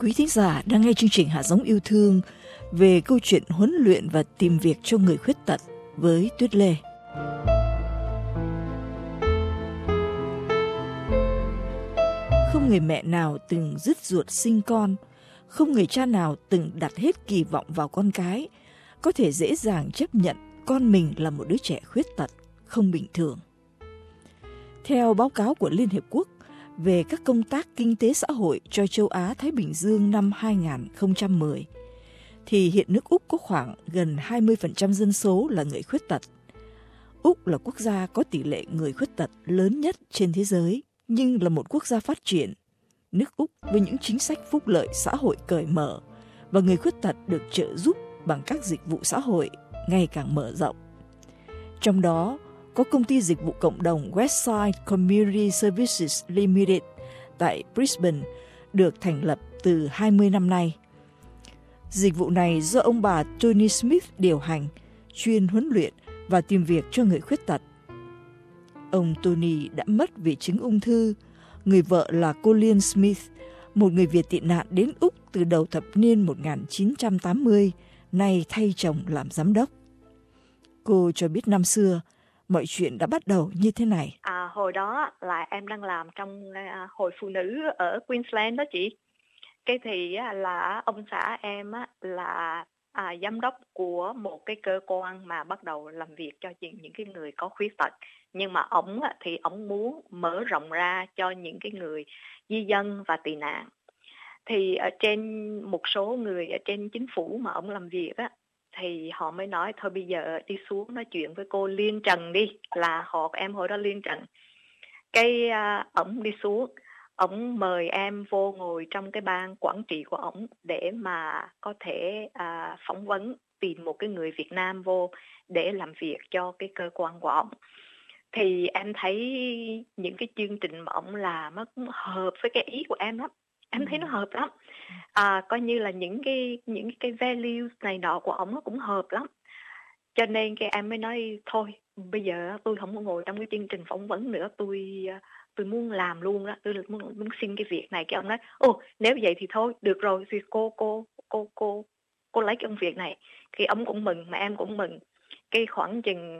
Quý thính giả đang nghe chương trình Hạt giống yêu thương về câu chuyện huấn luyện và tìm việc cho người khuyết tật với Tuyết Lê. Không người mẹ nào từng dứt ruột sinh con, không người cha nào từng đặt hết kỳ vọng vào con cái, có thể dễ dàng chấp nhận con mình là một đứa trẻ khuyết tật, không bình thường. Theo báo cáo của Liên Hiệp Quốc về các công tác kinh tế xã hội cho châu Á-Thái Bình Dương năm 2010, thì hiện nước Úc có khoảng gần 20% dân số là người khuyết tật. Úc là quốc gia có tỷ lệ người khuyết tật lớn nhất trên thế giới, nhưng là một quốc gia phát triển. Nước Úc với những chính sách phúc lợi xã hội cởi mở và người khuyết tật được trợ giúp bằng các dịch vụ xã hội ngày càng mở rộng. Trong đó, có công ty dịch vụ cộng đồng Westside Community Services Limited tại Brisbane được thành lập từ 20 năm nay. Dịch vụ này do ông bà Tony Smith điều hành, chuyên huấn luyện và tìm việc cho người khuyết tật. Ông Tony đã mất vì chứng ung thư. Người vợ là cô Liên Smith, một người Việt tị nạn đến Úc từ đầu thập niên 1980, nay thay chồng làm giám đốc. Cô cho biết năm xưa, mọi chuyện đã bắt đầu như thế này. Hồi đó là em đang làm trong hội phụ nữ ở Queensland đó chị. Cái thì là ông xã em là giám đốc của một cái cơ quan mà bắt đầu làm việc cho những cái người có khuyết tật. Nhưng mà ổng thì ổng muốn mở rộng ra cho những cái người di dân và tị nạn. Thì ở trên một số người ở trên chính phủ mà ổng làm việc thì họ mới nói thôi bây giờ đi xuống nói chuyện với cô Liên Trần đi, là em hồi đó Liên Trần. Cái ổng đi xuống, ổng mời em vô ngồi trong cái ban quản trị của ổng để mà có thể phỏng vấn, tìm một cái người Việt Nam vô để làm việc cho cái cơ quan của ổng. Thì em thấy những cái chương trình mà ổng làm nó cũng hợp với cái ý của em lắm. Em thấy nó hợp lắm. Coi như là những cái values này nọ của ổng nó cũng hợp lắm. Cho nên cái em mới nói thôi bây giờ tôi không có ngồi trong cái chương trình phỏng vấn nữa, tôi muốn làm luôn đó, tôi muốn xin cái việc này. Cái ông nói nếu vậy thì thôi được rồi, thì cô lấy cái công việc này. Thì ông cũng mừng mà em cũng mừng. Cái khoảng chừng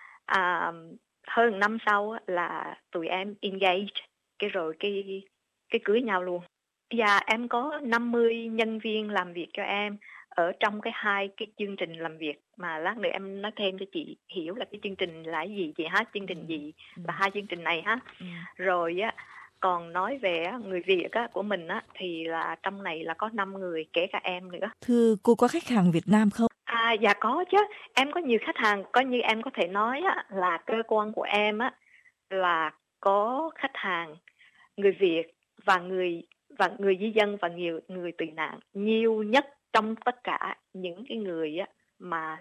hơn năm sau là tụi em engage, cái rồi cái cưới nhau luôn. Dạ em có 50 nhân viên làm việc cho em ở trong hai cái chương trình làm việc, mà lát nữa em nói thêm cho chị hiểu là cái chương trình là cái gì chị ha, chương trình gì là hai chương trình này ha. Rồi còn nói về người Việt của mình thì là trong này là có 5 người, kể cả em nữa. Thưa cô, có khách hàng Việt Nam không? Dạ có chứ, em có nhiều khách hàng, coi như em có thể nói là cơ quan của em là có khách hàng người Việt và người di dân và người tị nạn nhiều nhất trong tất cả những cái người mà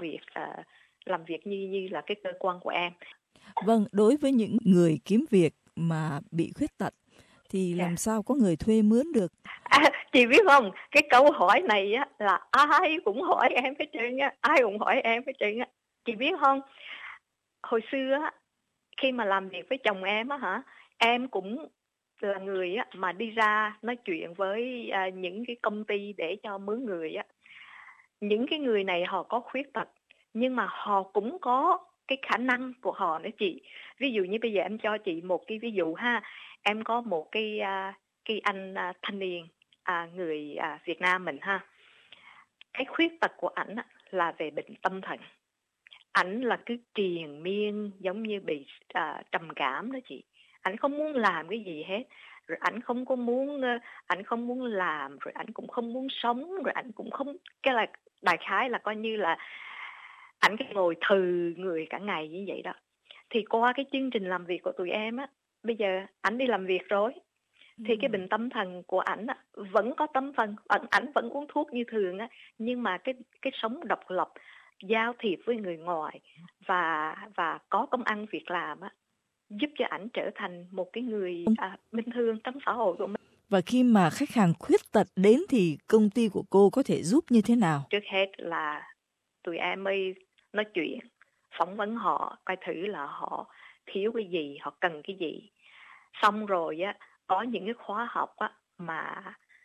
làm việc như là cái cơ quan của em. Vâng, đối với những người kiếm việc mà bị khuyết tật thì làm sao có người thuê mướn được? Chị biết không, cái câu hỏi này là ai cũng hỏi em hết trơn ai cũng hỏi em hết trơn Chị biết không, hồi xưa khi mà làm việc với chồng em em cũng là người mà đi ra nói chuyện với những cái công ty để cho mướn người những cái người này họ có khuyết tật nhưng mà họ cũng có cái khả năng của họ nữa chị. Ví dụ như bây giờ em cho chị một cái ví dụ ha, em có một cái anh thanh niên người Việt Nam mình ha, cái khuyết tật của ảnh là về bệnh tâm thần. Ảnh là cứ triền miên giống như bị trầm cảm đó chị. Ảnh không muốn làm cái gì hết, rồi ảnh không muốn làm, rồi ảnh cũng không muốn sống, rồi ảnh cũng không, cái là đại khái là coi như là ảnh cứ ngồi thừ người cả ngày như vậy đó. Thì qua cái chương trình làm việc của tụi em bây giờ ảnh đi làm việc rồi thì cái bệnh tâm thần của ảnh vẫn có tâm thần, ảnh vẫn uống thuốc như thường nhưng mà cái sống độc lập, giao thiệp với người ngoài và có công ăn việc làm giúp cho ảnh trở thành một cái người bình thường trong xã hội của mình. Và khi mà khách hàng khuyết tật đến thì công ty của cô có thể giúp như thế nào? Trước hết là tụi em mới nói chuyện, phỏng vấn họ, coi thử là họ thiếu cái gì, họ cần cái gì. Xong rồi có những cái khóa học mà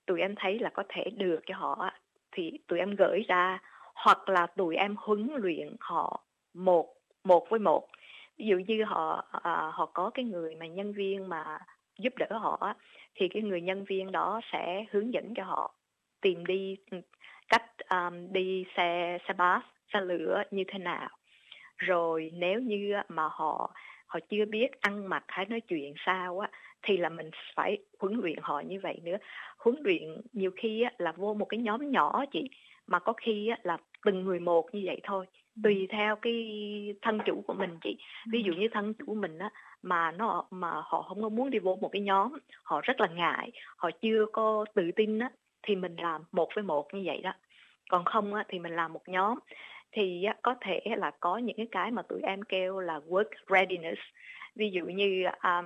tụi em thấy là có thể được cho họ thì tụi em gửi ra, hoặc là tụi em huấn luyện họ một với một. Ví dụ như họ có cái người mà nhân viên mà giúp đỡ họ, thì cái người nhân viên đó sẽ hướng dẫn cho họ tìm đi cách đi xe bus, xe lửa như thế nào. Rồi nếu như mà họ chưa biết ăn mặc hay nói chuyện sao á, thì là mình phải huấn luyện họ như vậy nữa. Huấn luyện nhiều khi á, là vô một cái nhóm nhỏ chị, mà có khi á, là từng người một như vậy thôi, tùy theo cái thân chủ của mình chị. Ví dụ như thân chủ mình á, mà họ không có muốn đi vô một cái nhóm, họ rất là ngại, họ chưa có tự tin á, thì mình làm một với một như vậy đó. Còn không á, thì mình làm một nhóm. Thì có thể là có những cái mà tụi em kêu là work readiness. Ví dụ như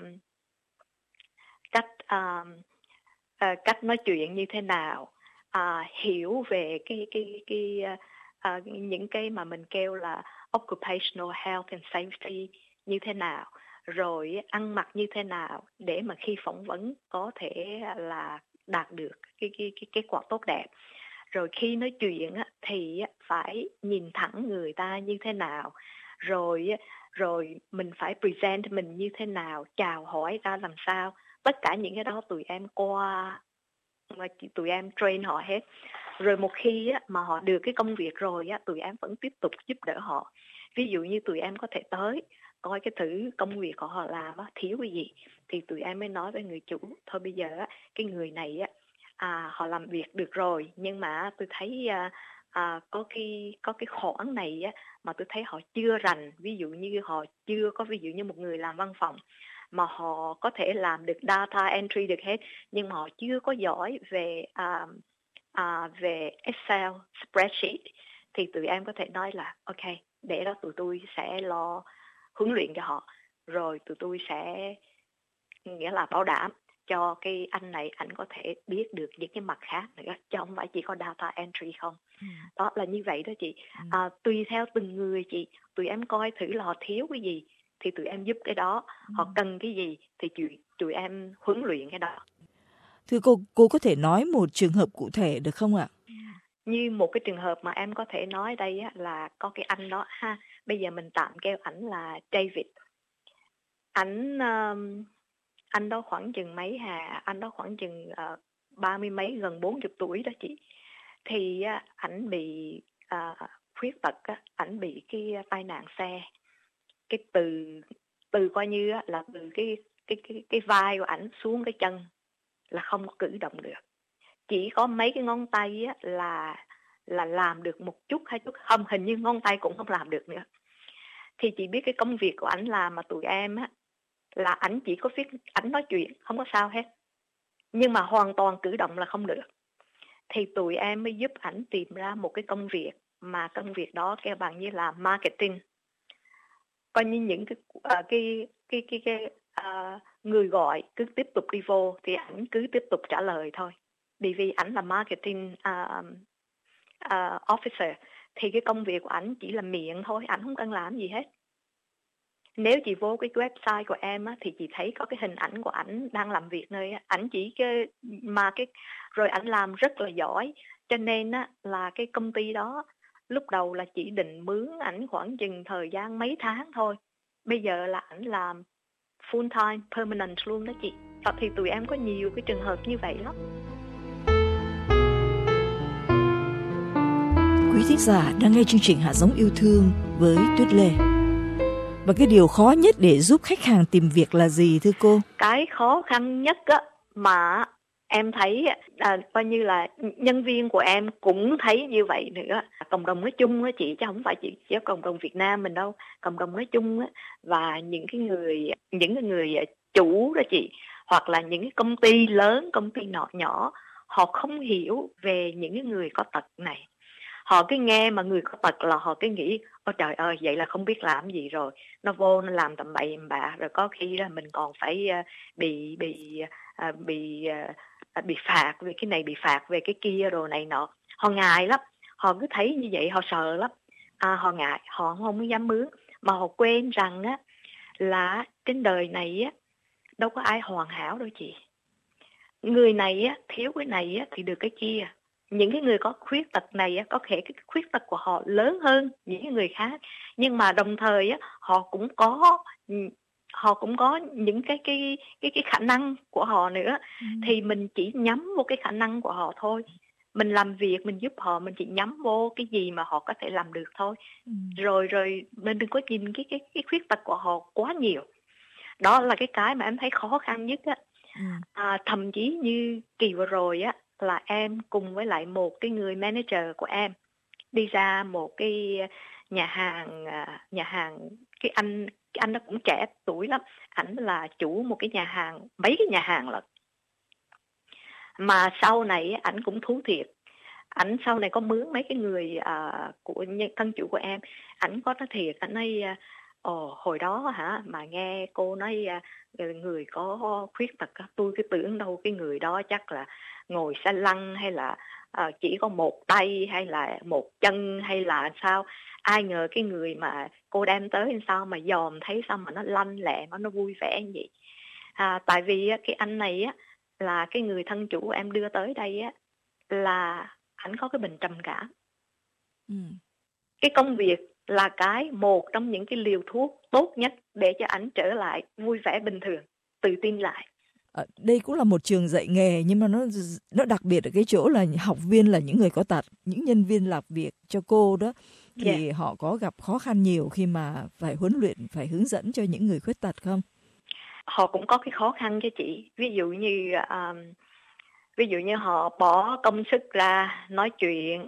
cách nói chuyện như thế nào, hiểu về những cái mà mình kêu là occupational health and safety như thế nào, rồi ăn mặc như thế nào để mà khi phỏng vấn có thể là đạt được cái kết quả tốt đẹp. Rồi khi nói chuyện thì phải nhìn thẳng người ta như thế nào, rồi mình phải present mình như thế nào, chào hỏi ra làm sao. Tất cả những cái đó tụi em train họ hết. Rồi một khi mà họ được cái công việc rồi tụi em vẫn tiếp tục giúp đỡ họ. Ví dụ như tụi em có thể tới coi cái thử công việc của họ làm thiếu cái gì, thì tụi em mới nói với người chủ, thôi bây giờ cái người này họ làm việc được rồi, nhưng mà tôi thấy có cái khoản này mà tôi thấy họ chưa rành. Ví dụ như họ chưa có, ví dụ như một người làm văn phòng mà họ có thể làm được data entry được hết, nhưng mà họ chưa có giỏi về Excel spreadsheet, thì tụi em có thể nói là ok, để đó tụi tôi sẽ lo huấn luyện cho họ, rồi tụi tôi sẽ nghĩa là bảo đảm cho cái anh này ảnh có thể biết được những cái mặt khác nữa, chứ không phải chỉ có data entry không. Đó là như vậy đó chị. Tùy theo từng người chị, tụi em coi thử là họ thiếu cái gì thì tụi em giúp cái đó, họ cần cái gì thì tụi em huấn luyện cái đó. Thưa cô có thể nói một trường hợp cụ thể được không ạ? Như một cái trường hợp mà em có thể nói đây là có cái anh đó ha, bây giờ mình tạm kêu ảnh là David. Anh đó khoảng chừng mấy anh đó khoảng chừng 30 mấy, gần 40 tuổi đó chị. Thì ảnh bị khuyết tật, ảnh bị cái tai nạn xe. Cái từ coi như là từ cái vai của ảnh xuống cái chân là không có cử động được. Chỉ có mấy cái ngón tay là làm được một chút hay chút, không, hình như ngón tay cũng không làm được nữa. Thì chị biết cái công việc của ảnh làm mà tụi em là ảnh chỉ có viết, ảnh nói chuyện không có sao hết, nhưng mà hoàn toàn cử động là không được. Thì tụi em mới giúp ảnh tìm ra một cái công việc, mà công việc đó kêu bằng như là marketing. Coi như những cái người gọi cứ tiếp tục đi vô thì ảnh cứ tiếp tục trả lời thôi, bởi vì ảnh là marketing officer. Thì cái công việc của ảnh chỉ là miệng thôi, ảnh không cần làm gì hết. Nếu chị vô cái website của em thì chị thấy có cái hình ảnh của ảnh đang làm việc nơi ảnh chỉ rồi ảnh làm rất là giỏi, cho nên là cái công ty đó lúc đầu là chỉ định mướn ảnh khoảng chừng thời gian mấy tháng thôi. Bây giờ là ảnh làm full time permanent luôn đó chị. Thì tụi em có nhiều cái trường hợp như vậy lắm. Quý thính giả đang nghe chương trình Hạt giống yêu thương với Tuyết Lê. Và cái điều khó nhất để giúp khách hàng tìm việc là gì thưa cô? Cái khó khăn nhất mà em thấy coi như là nhân viên của em cũng thấy như vậy nữa. Cộng đồng nói chung chị, chứ không phải chỉ cộng đồng Việt Nam mình đâu. Cộng đồng nói chung và những cái người chủ đó chị, hoặc là những cái công ty lớn, công ty nhỏ, họ không hiểu về những cái người có tật này. Họ cứ nghe mà người có tật là họ cứ nghĩ ôi trời ơi, vậy là không biết làm gì rồi, nó vô nó làm tầm bậy tầm bạ, rồi có khi là mình còn phải bị phạt về cái này, bị phạt về cái kia đồ này nọ. Họ ngại lắm, họ cứ thấy như vậy họ sợ lắm, họ ngại, họ không dám mướn. Mà họ quên rằng là trên đời này đâu có ai hoàn hảo đâu chị. người này á, thiếu cái này á, thì được cái kia. Những cái người có khuyết tật này á, có thể cái khuyết tật của họ lớn hơn những cái người khác, nhưng mà đồng thời á, họ cũng có những cái khả năng của họ nữa. Thì mình chỉ nhắm vô cái khả năng của họ thôi. Mình làm việc, mình giúp họ, mình chỉ nhắm vô cái gì mà họ có thể làm được thôi. Rồi mình đừng có nhìn cái khuyết tật của họ quá nhiều. Đó là cái mà em thấy khó khăn nhất á. Thậm chí như kỳ vừa rồi á, là em cùng với lại một cái người manager của em đi ra một cái nhà hàng, cái anh nó cũng trẻ tuổi lắm, ảnh là chủ một cái nhà hàng, mấy cái nhà hàng lận, mà sau này ảnh cũng thú thiệt. Ảnh sau này có mướn mấy cái người của thân chủ của em, ảnh có nói thiệt, ảnh ấy hồi đó hả, mà nghe cô nói người có khuyết tật, tôi cứ tưởng đâu cái người đó chắc là ngồi xe lăn, hay là chỉ có một tay, hay là một chân, hay là sao. Ai ngờ cái người mà cô đem tới sao mà dòm thấy sao mà nó lanh lẹ, nó vui vẻ như vậy. Tại vì cái anh này á, là cái người thân chủ của em đưa tới đây á, là ảnh có cái bệnh trầm cảm. Cái công việc là một trong những cái liều thuốc tốt nhất để cho ảnh trở lại vui vẻ bình thường, tự tin lại. Đây cũng là một trường dạy nghề, nhưng mà nó đặc biệt ở cái chỗ là học viên là những người có tật, những nhân viên làm việc cho cô đó, thì họ có gặp khó khăn nhiều khi mà phải huấn luyện, phải hướng dẫn cho những người khuyết tật không? Họ cũng có cái khó khăn cho chị. Ví dụ như họ bỏ công sức ra nói chuyện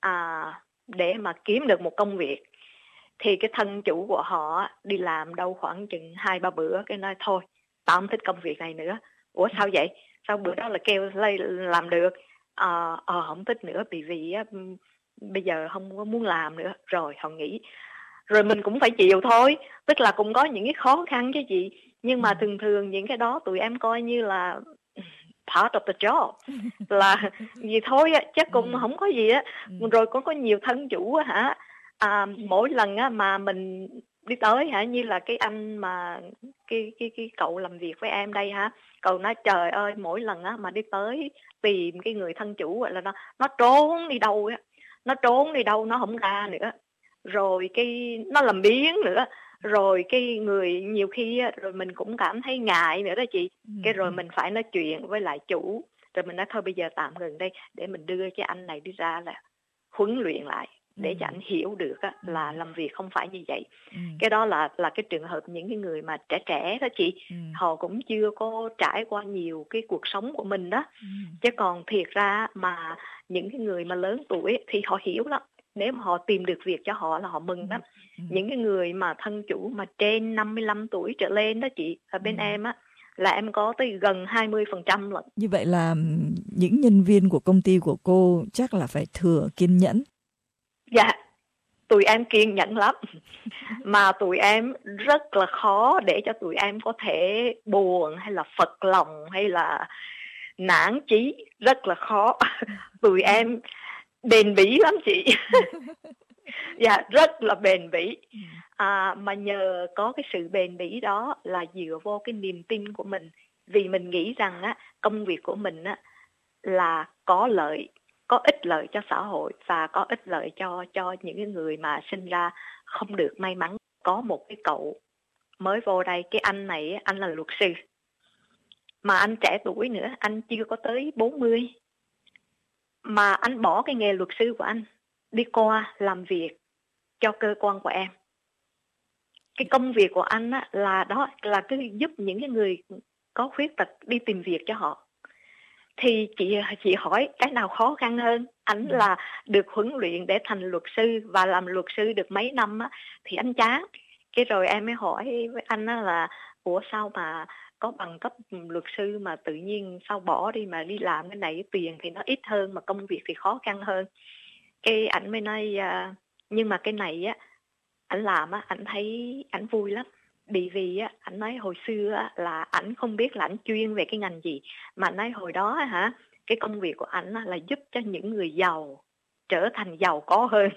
để mà kiếm được một công việc, thì cái thân chủ của họ đi làm đâu khoảng chừng 2-3 bữa cái nói thôi, tao không thích công việc này nữa. Ủa sao vậy? Sao bữa đó là kêu làm được? Không thích nữa, vì bây giờ không có muốn làm nữa. Rồi họ nghỉ. Rồi mình cũng phải chịu thôi. Tức là cũng có những cái khó khăn chứ chị. Nhưng mà thường những cái đó tụi em coi như là part of the job, là gì thôi á, chắc cũng không có gì á. Rồi có nhiều thân chủ á hả, mỗi lần á mà mình đi tới hả, như là cái anh mà cái cậu làm việc với em đây hả, cậu nói trời ơi, mỗi lần á mà đi tới tìm cái người thân chủ là nó trốn đi đâu á, nó không ra nữa, rồi cái nó làm biếng nữa, rồi cái người nhiều khi á, rồi mình cũng cảm thấy ngại nữa đó chị. Cái rồi mình phải nói chuyện với lại chủ, rồi mình nói thôi bây giờ tạm ngừng đây, để mình đưa cái anh này đi ra là huấn luyện lại, để cho anh hiểu được á, là làm việc không phải như vậy. Cái đó là cái trường hợp những cái người mà trẻ đó chị. Họ cũng chưa có trải qua nhiều cái cuộc sống của mình đó. Chứ còn thiệt ra mà những cái người mà lớn tuổi thì họ hiểu lắm. Nếu mà họ tìm được việc cho họ là họ mừng lắm. Những cái người mà thân chủ mà trên 55 tuổi trở lên đó chị, ở bên em á, là em có tới gần 20% lận. Như vậy là những nhân viên của công ty của cô chắc là phải thừa kiên nhẫn. Dạ, tụi em kiên nhẫn lắm. Mà tụi em rất là khó để cho tụi em có thể buồn, hay là phật lòng, hay là nản chí. Rất là khó. Tụi em bền bỉ lắm chị. Dạ, rất là bền bỉ. Mà nhờ có cái sự bền bỉ đó là dựa vô cái niềm tin của mình. Vì mình nghĩ rằng á, công việc của mình á, là có ích lợi cho xã hội, và có ích lợi cho những người mà sinh ra không được may mắn. Có một cái cậu mới vô đây, cái anh này, anh là luật sư, mà anh trẻ tuổi nữa, anh chưa có tới 40, mà anh bỏ cái nghề luật sư của anh đi qua làm việc cho cơ quan của em. Cái công việc của anh á, là cứ giúp những cái người có khuyết tật đi tìm việc cho họ. Thì chị hỏi cái nào khó khăn hơn? Anh là được huấn luyện để thành luật sư, và làm luật sư được mấy năm á, thì anh chán. Cái rồi em mới hỏi với anh á là ủa sao mà có bằng cấp luật sư mà tự nhiên sao bỏ đi mà đi làm cái này, tiền thì nó ít hơn mà công việc thì khó khăn hơn. Cái ảnh mới nói nhưng mà cái này á, ảnh làm á, ảnh thấy ảnh vui lắm. Bởi vì á, ảnh nói hồi xưa á, là ảnh không biết là ảnh chuyên về cái ngành gì, mà nói hồi đó hả, cái công việc của ảnh là giúp cho những người giàu trở thành giàu có hơn.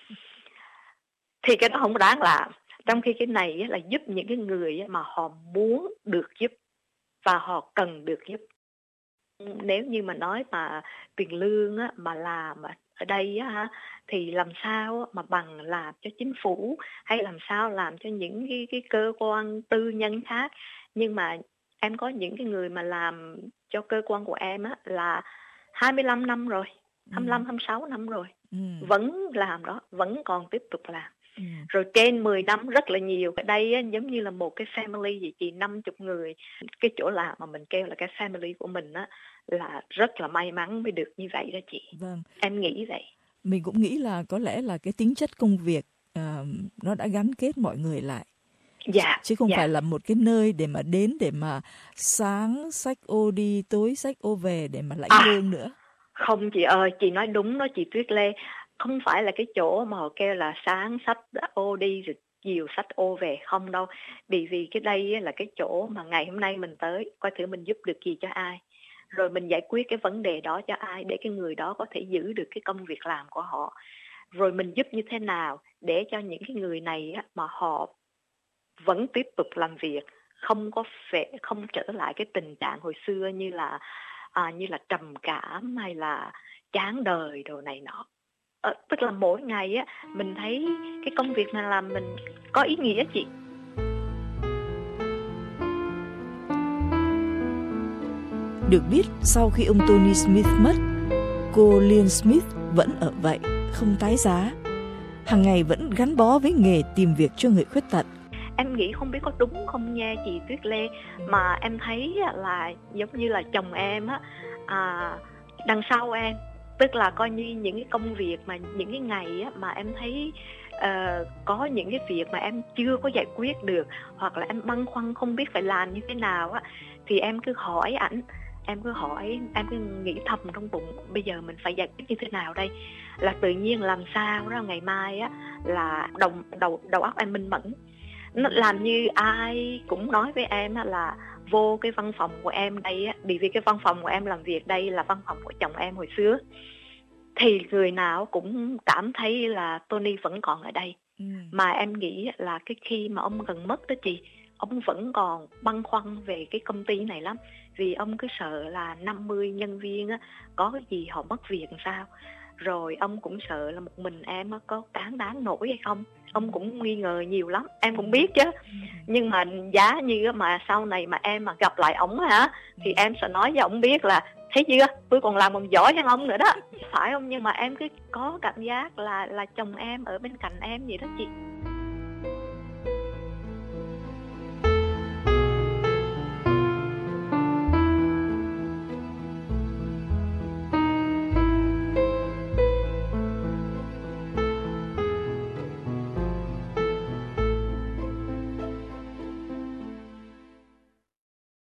Thì cái đó không đáng làm. Trong khi cái này là giúp những cái người mà họ muốn được giúp và họ cần được giúp. nếu như mà nói mà tiền lương á, mà làm ở đây á, ha, thì làm sao á, mà bằng làm cho chính phủ hay làm sao làm cho những cái cơ quan tư nhân khác. Nhưng mà em có những cái người mà làm cho cơ quan của em á, là 25 năm rồi, 25, 26 năm rồi, vẫn làm đó, vẫn còn tiếp tục làm. Rồi trên 10 năm rất là nhiều. Ở đây á, giống như là một cái family vậy chị, 50 người. Cái chỗ làm mà mình kêu là cái family của mình á, là rất là may mắn mới được như vậy đó chị. Vâng. Em nghĩ vậy. Mình cũng nghĩ là có lẽ là cái tính chất công việc nó đã gắn kết mọi người lại. Dạ. Chứ không phải là một cái nơi để mà đến để mà sáng xách ô đi, tối xách ô về để mà lãnh lương nữa. Không chị ơi, chị nói đúng đó chị Tuyết Lê. Không phải là cái chỗ mà họ kêu là sáng xách ô đi rồi chiều xách ô về, không đâu. Vì cái đây là cái chỗ mà ngày hôm nay mình tới coi thử mình giúp được gì cho ai, rồi mình giải quyết cái vấn đề đó cho ai để cái người đó có thể giữ được cái công việc làm của họ. Rồi mình giúp như thế nào để cho những cái người này á, mà họ vẫn tiếp tục làm việc, không trở lại cái tình trạng hồi xưa như là trầm cảm hay là chán đời đồ này nọ. Tức là mỗi ngày á mình thấy cái công việc này làm mình có ý nghĩa chị. Được biết sau khi ông Tony Smith mất, cô Lynn Smith vẫn ở vậy, không tái giá, hàng ngày vẫn gắn bó với nghề tìm việc cho người khuyết tật. Em nghĩ không biết có đúng không nha chị Tuyết Lê, mà em thấy là giống như là chồng em á, đằng sau em, tức là coi như những cái công việc mà những cái ngày á, mà em thấy có những cái việc mà em chưa có giải quyết được, hoặc là em băn khoăn không biết phải làm như thế nào á, thì em cứ hỏi ảnh, em cứ nghĩ thầm trong bụng bây giờ mình phải giải quyết như thế nào đây, là tự nhiên làm sao đó ngày mai á là đầu óc em minh mẫn. Nó làm như ai cũng nói với em là vô cái văn phòng của em đây á, vì cái văn phòng của em làm việc đây là văn phòng của chồng em hồi xưa, thì người nào cũng cảm thấy là Tony vẫn còn ở đây. Mà em nghĩ là cái khi mà ông gần mất đó chị, ông vẫn còn băn khoăn về cái công ty này lắm, vì ông cứ sợ là 50 nhân viên á, có cái gì họ mất việc làm sao. Rồi ông cũng sợ là một mình em có cán đáng nổi hay không. Ông cũng nghi ngờ nhiều lắm, em cũng biết chứ. Nhưng mà giá như mà sau này mà em mà gặp lại ổng hả, thì em sẽ nói với ổng biết là thấy chưa, tôi còn làm còn giỏi hơn ông nữa đó. Phải không? Nhưng mà em cứ có cảm giác là chồng em ở bên cạnh em vậy đó chị.